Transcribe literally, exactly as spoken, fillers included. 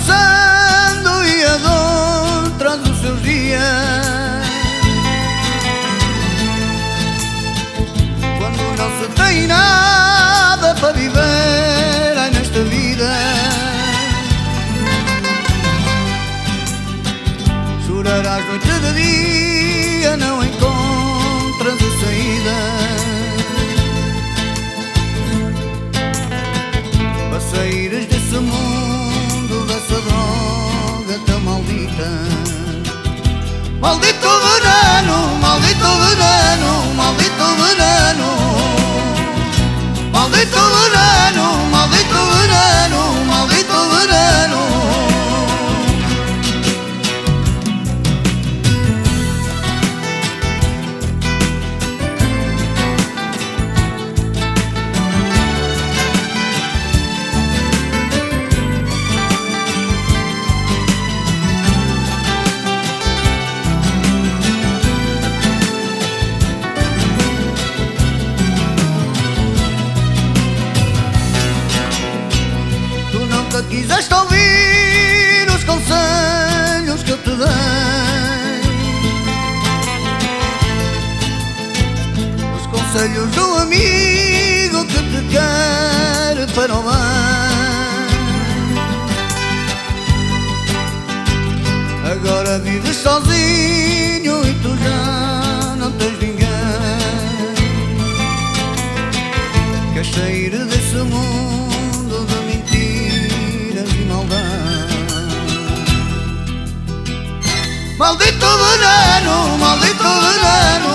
passando e a dor traz os seus dias. Quando não se tem nada para viver ai, nesta vida, chorarás noite de dia, não encontras a saída. Para saíres desse mundo, dessa droga tão maldita. Maldito veneno, maldito veneno, maldito veneno. Maldito veneno, maldito veneno, maldito veneno. Quiseste ouvir os conselhos que eu te dei, os conselhos do amigo que te quer para o bem. Agora vives sozinho e tu já não tens ninguém. Queres sair desse mundo de mentiras e maldade. Maldito veneno, maldito veneno.